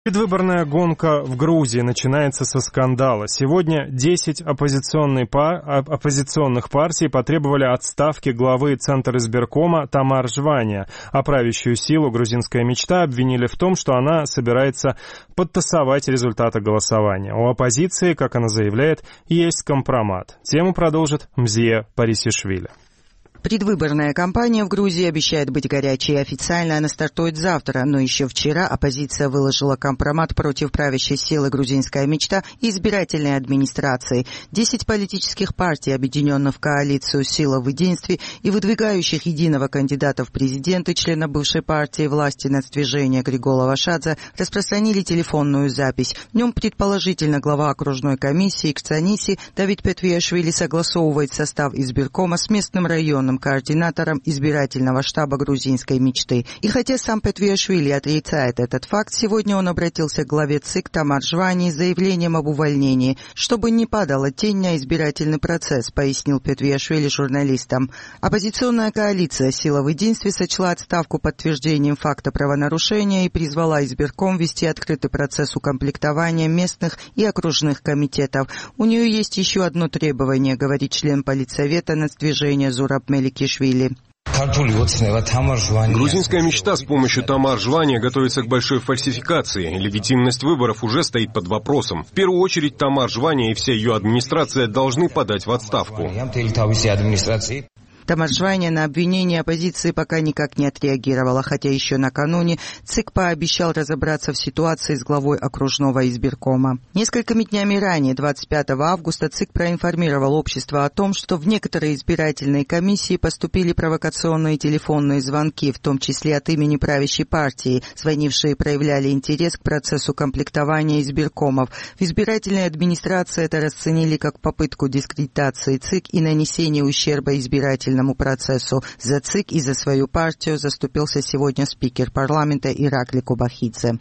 Предвыборная гонка в Грузии начинается со скандала. Сегодня 10 оппозиционных партий потребовали отставки главы Центризбиркома Тамар Жвания, а правящую силу «Грузинская мечта» обвинили в том, что она собирается подтасовать результаты голосования. У оппозиции, как она заявляет, есть компромат. Тему продолжит Мзия Парисишвили. Предвыборная кампания в Грузии обещает быть горячей. Официально она стартует завтра, но еще вчера оппозиция выложила компромат против правящей силы «Грузинская мечта» и избирательной администрации. 10 политических партий, объединенных в коалицию «Сила в единстве» и выдвигающих единого кандидата в президенты, члена бывшей партии власти нацдвижения Григола Вашадзе, распространили телефонную запись. В нем предположительно глава окружной комиссии Кцаниси Давид Петвиашвили согласовывает состав избиркома с местным районным координатором избирательного штаба «Грузинской мечты». И хотя сам Петвиашвили отрицает этот факт, сегодня он обратился к главе ЦИК Тамар Жвании с заявлением об увольнении, чтобы не падала тень на избирательный процесс, пояснил Петвиашвили журналистам. Оппозиционная коалиция «Сила в единстве» сочла отставку подтверждением факта правонарушения и призвала избирком вести открытый процесс укомплектования местных и окружных комитетов. У нее есть еще одно требование, говорит член политсовета нацдвижения Зураб Меликишвили. Грузинская мечта с помощью Тамар Жвания готовится к большой фальсификации. Легитимность выборов уже стоит под вопросом. В первую очередь Тамар Жвания и вся ее администрация должны подать в отставку. Тамар Жвания на обвинение оппозиции пока никак не отреагировала, хотя еще накануне ЦИК пообещал разобраться в ситуации с главой окружного избиркома. Несколькими днями ранее, 25 августа, ЦИК проинформировал общество о том, что в некоторые избирательные комиссии поступили провокационные телефонные звонки, в том числе от имени правящей партии. Звонившие проявляли интерес к процессу комплектования избиркомов. В избирательной администрации это расценили как попытку дискредитации ЦИК и нанесения ущерба избирательному процессу. За ЦИК и за свою партию заступился сегодня спикер парламента Иракли Кубахидзе.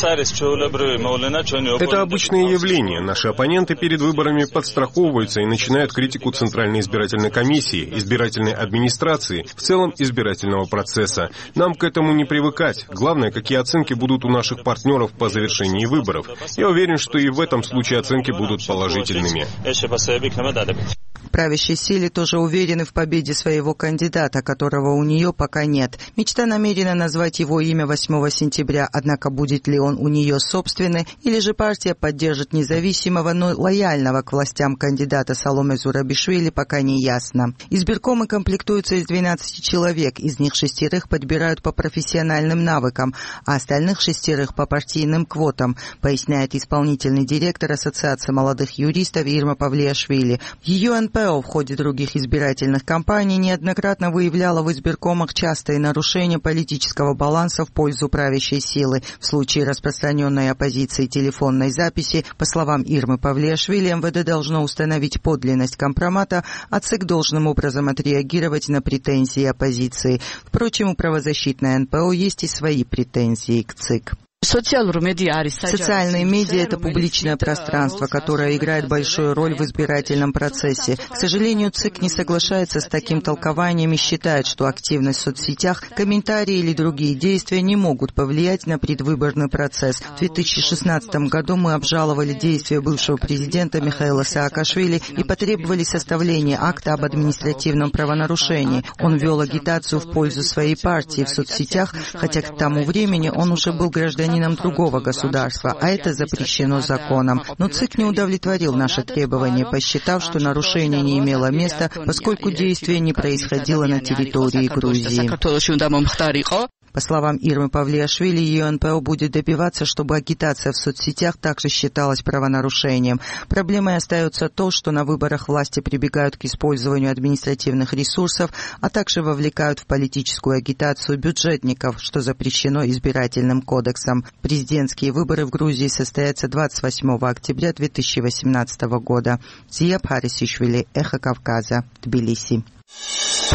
Это обычное явление. Наши оппоненты перед выборами подстраховываются и начинают критику Центральной избирательной комиссии, избирательной администрации, в целом избирательного процесса. Нам к этому не привыкать. Главное, какие оценки будут у наших партнеров по завершении выборов. Я уверен, что и в этом случае оценки будут положительными. Правящей силе тоже уверены в победе своего кандидата, которого у нее пока нет. Мечта намерена назвать его имя 8 сентября, однако будет ли он у нее собственный, или же партия поддержит независимого, но лояльного к властям кандидата Саломе Зурабишвили, пока не ясно. Избиркомы комплектуются из 12 человек, из них 6 подбирают по профессиональным навыкам, а остальных 6 по партийным квотам, поясняет исполнительный директор Ассоциации молодых юристов Ирма Павлиашвили. Ее НПО в ходе других избирательных кампаний неоднократно выявляла в избиркомах частые нарушения политического баланса в пользу правящей силы. В случае распространенной оппозиции телефонной записи, по словам Ирмы Павлиашвили, МВД должно установить подлинность компромата, а ЦИК должным образом отреагировать на претензии оппозиции. Впрочем, у правозащитной НПО есть и свои претензии к ЦИК. Социальные медиа – это публичное пространство, которое играет большую роль в избирательном процессе. К сожалению, ЦИК не соглашается с таким толкованием и считает, что активность в соцсетях, комментарии или другие действия не могут повлиять на предвыборный процесс. В 2016 году мы обжаловали действия бывшего президента Михаила Саакашвили и потребовали составления акта об административном правонарушении. Он вел агитацию в пользу своей партии в соцсетях, хотя к тому времени он уже был гражданином другого государства, а это запрещено законом. Но ЦИК не удовлетворил наши требования, посчитав, что нарушение не имело места, поскольку действие не происходило на территории Грузии. По словам Ирмы Павлиашвили, ее НПО будет добиваться, чтобы агитация в соцсетях также считалась правонарушением. Проблемой остается то, что на выборах власти прибегают к использованию административных ресурсов, а также вовлекают в политическую агитацию бюджетников, что запрещено избирательным кодексом. Президентские выборы в Грузии состоятся 28 октября 2018 года. Зия Парисишвили, Эхо Кавказа, Тбилиси.